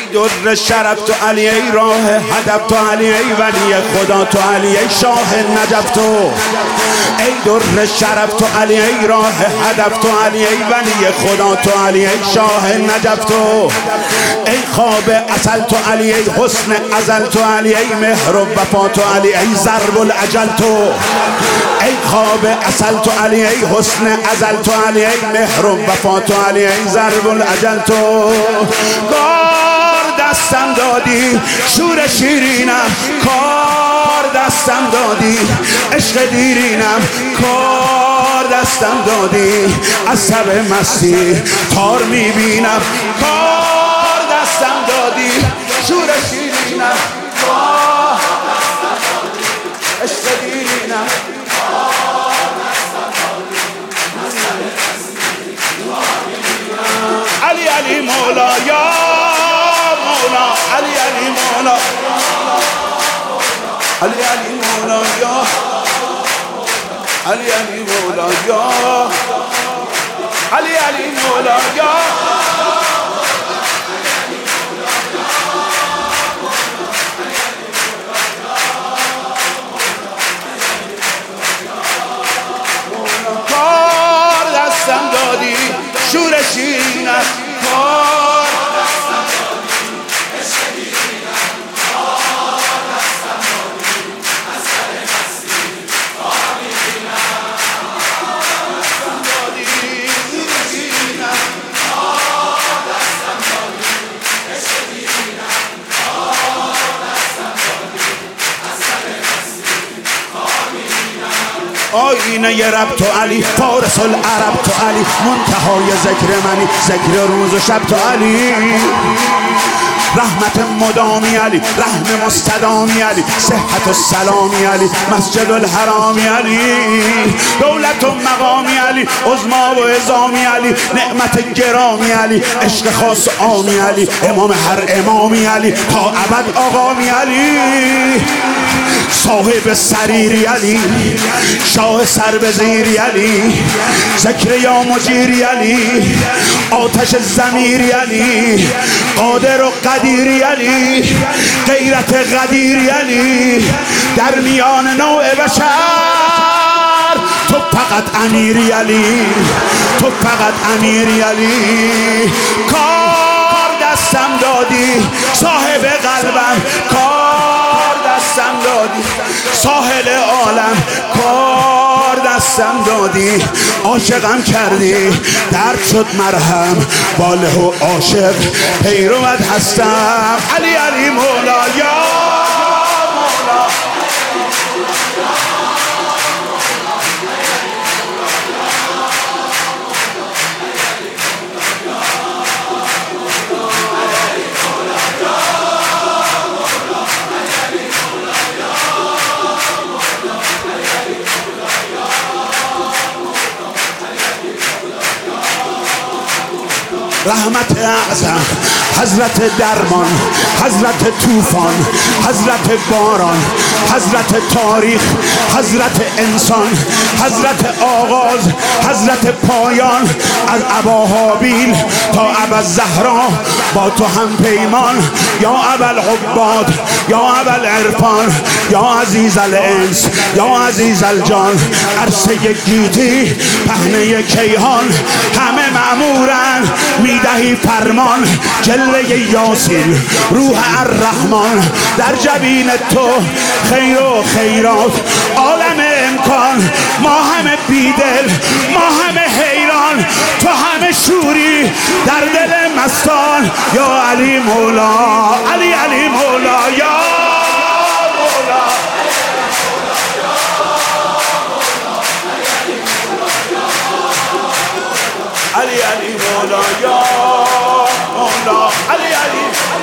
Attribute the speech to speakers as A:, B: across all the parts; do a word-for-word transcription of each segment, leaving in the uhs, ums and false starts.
A: در شرف تو علی، ای راه هدف تو علی، ای ولی خدا تو علی، ای شاه نجف تو. ای در شرف تو علی، ای راه هدف تو علی، ای ولی خدا تو علی، ای شاه نجف تو. ای خواب اصل تو علی، ای حسن ازل تو علی، ای مهر و وفا تو علی، ای ضرب الاجل تو. ای خواب اصل تو علی، ای حسن ازل تو علی، ای مهر و وفا تو علی، ای ضرب الاجل تو. کار دستم دادی شور شیرینم، کار دستم دادی عشق دیرینم، کار دستم دادی از سب مستی تار میبینم. کار دستم دادی شور شیرینم، کار دستم دادی عشق دیرینم. علی علی مولا یا مولا، علی علی مولا، علی علی مولا یا علی علی مولا یا علی علی مولا یا کار دستم دادی شور شیرینم، کار دستم دادی عشق دیرینم، کار دستم دادی از سر مستی کار میبینم. کار دستم دادی شور شیرینم، کار دستم دادی عشق دیرینم، کار دستم دادی از سر مستی کار میبینم. آینه ی رب تو علی، فارس العرب تو علی، منتهای ذکر منی، ذکر روز و شب تو علی. رحمت مدامی علی، رحم مستدامی علی، صحت و سلامی علی، مسجد الحرامی علی. دولت و مقامی علی، عظما و عظامی علی، نعمت گرامی علی، عشق خاص عامی علی، امام هر امامی علی، تا ابد آقامی علی. صاحب سریری علی، شاه سر به زیری علی، ذکر یا مجیری علی، آتش ضمیری علی، قادر و قدیری علی، غیرت قدیری علی. در میان نوع بشر تو فقط امیری علی، تو فقط امیری علی. کار دستم دادی صاحب قلبم، کار دستم دادی ساحل عالم، کار دستم دادی عاشقم کردی درد شد مرهم، باله و عاشق پیروت هستم. علی علی مولا یا مولا، رحمت اعظم، حضرت درمان، حضرت طوفان، حضرت باران، حضرت تاریخ، حضرت انسان، حضرت آغاز، حضرت پایان. از اباهابیل تا ابوالزهرا با تو هم پیمان، یا ابوالعباد یا ابوالعرفان، یا عزیز الانس یا عزیز الجان. عرصه گیتی پهنه کیهان، همه مأمورن میدهی فرمان. جلوه یاسین روح الرحمن، در جبین تو خیر و خیرات، عالم امکان. ما همه بیدل، ما همه حیران، تو همه شوری در دل مستان. یا علی مولا، علی علی مولا یا مولا، علی علی مولا یا مولا، علی علی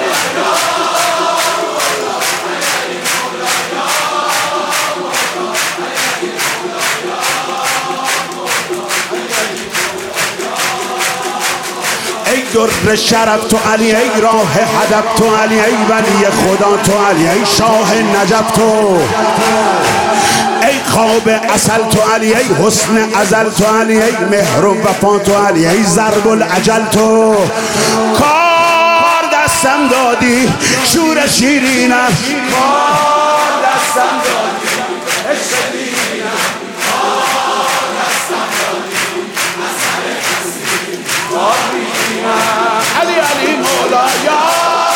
A: در شرف تو علی، ای راه هدف تو علی، ای ولی خدا تو علی، ای شاه نجف تو. ای خواب اصل تو علی، ای حسن ازل تو علی، ای مهر و وفا تو علی، ای ضرب الاجل تو. کار دستم دستم دادی شور شیرینم کار دستم دادی عشق دیرینم کار دستم دادی اثر کسی کار بینم علی علی مولایا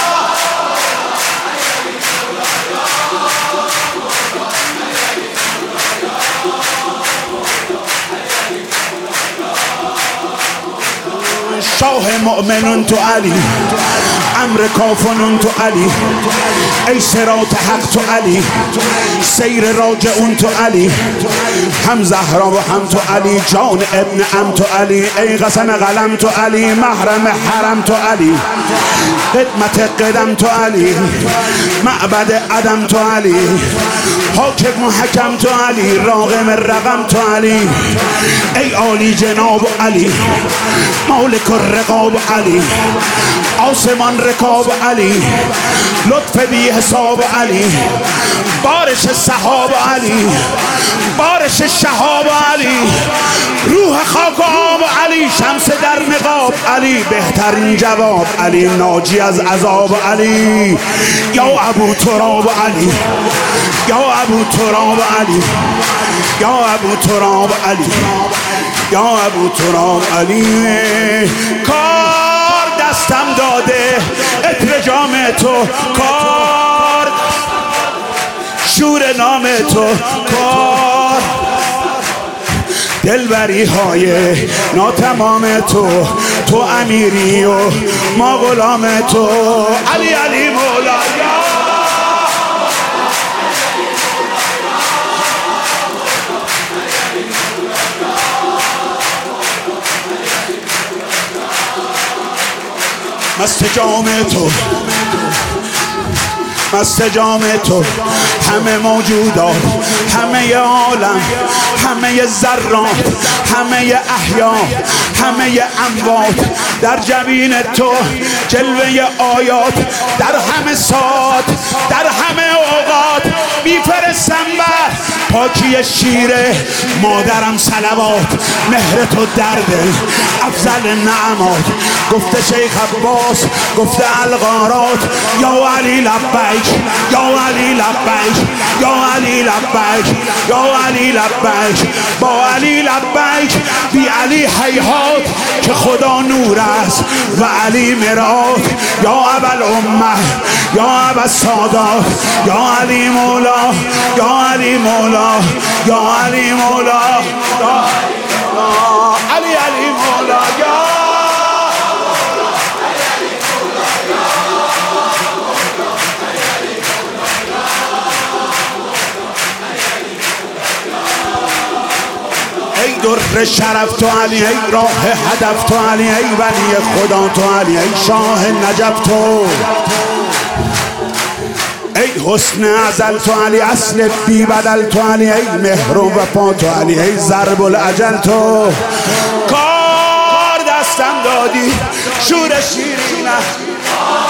A: شاه مؤمنون تو علی امر کافنون تو علی ای صراط حق تو علی سیر راجعون تو علی هم زهرا و هم تو علی جان ابن ام تو علی ای قسم قلم تو علی محرم حرم تو علی خدمت قدم تو علی معبد عدم تو علی حاکم و حکم تو علی راغم رقم تو علی ای عالی جناب علی مالک الرقاب علی آسمان رکاب علی لطف بی حساب علی بارش سحاب علی بارش شهاب علی روح خاک و آب علی شمس در نقاب علی بهترین جواب علی ناجی از عذاب علی یا ابو تراب علی یا ابو تراب علی یا ابو تراب علی یا ابو تراب علی کار دستم داده عطر جام تو کار شور نام تو کار دلبری های ناتمام تو تو امیری و ما غلام تو علی علی مولایا مست جام تو مست جام تو همه موجودات همه عالم همه ذرات همه احیا همه اموات در جبین تو جلوه آیات در همه ساعت در همه اوقات میفرستم بر پاکی شیر مادرم صلوات مهر تو درد افضل نعمات گفته شیخ عباس گفته الغارات یا علی لبیک یا علی لبیک یا علی لبیک یا علی لبیک با علی لبیک بی علی حیات که خدا نور است و علی مراد یا ابل امه یا ابل سادات یا علی مولا یا علی مولا یا علی مولا یا علی علی مولا یا ای در شرف تو علی ای راه هدف تو علی ای ولی خدا تو علی ای شاه نجف تو ای حسن ازل تو علی اصل بی بدل تو علی ای مهر و وفا تو علی ای ضرب الاجل تو کار دستم دادی شور شیرینه